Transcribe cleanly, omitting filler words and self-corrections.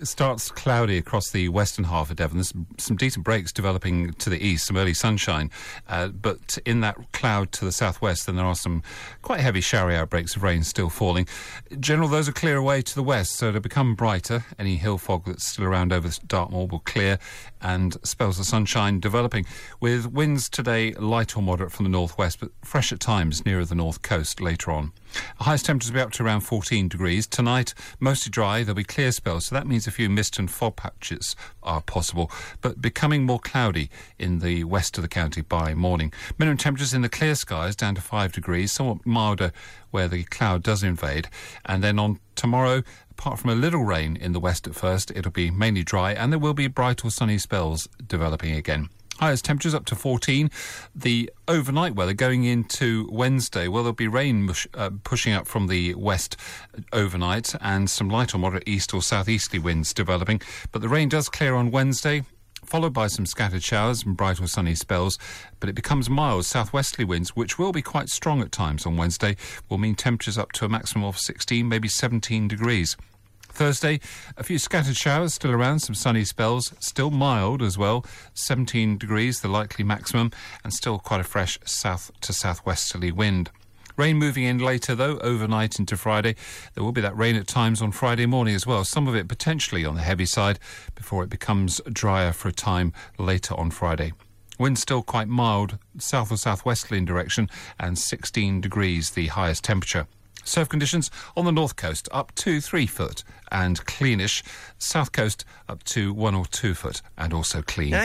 starts cloudy across the western half of Devon. There's some decent breaks developing to the east, some early sunshine. But in that cloud to the southwest, then there are some quite heavy showery outbreaks of rain still falling. In general, those will clear away to the west, so to become brighter. Any hill fog that's still around over Dartmoor will clear, and spells of sunshine developing, with winds today light or moderate from the northwest, but fresh at times nearer the north coast later on. The highest temperatures will be up to around 14 degrees. Tonight, mostly dry. There'll be clear spells, so that means a few mist and fog patches are possible, but becoming more cloudy in the west of the county by morning. Minimum temperatures in the clear skies down to 5 degrees, somewhat milder where the cloud does invade. And then on tomorrow, apart from a little rain in the west at first, it'll be mainly dry, and there will be bright or sunny spells developing again. Highest temperatures up to 14. The overnight weather going into Wednesday, well, there'll be rain pushing up from the west overnight and some light or moderate east or southeasterly winds developing. But the rain does clear on Wednesday, followed by some scattered showers and bright or sunny spells. But it becomes mild southwesterly winds, which will be quite strong at times on Wednesday, will mean temperatures up to a maximum of 16, maybe 17 degrees. Thursday, a few scattered showers still around, some sunny spells, still mild as well, 17 degrees, the likely maximum, and still quite a fresh south to southwesterly wind. Rain moving in later, though, overnight into Friday. There will be that rain at times on Friday morning as well, some of it potentially on the heavy side, before it becomes drier for a time later on Friday. Wind still quite mild, south or southwesterly in direction, and 16 degrees the highest temperature. Surf conditions on the north coast up to 3 foot and cleanish. South coast up to 1 or 2 foot and also clean.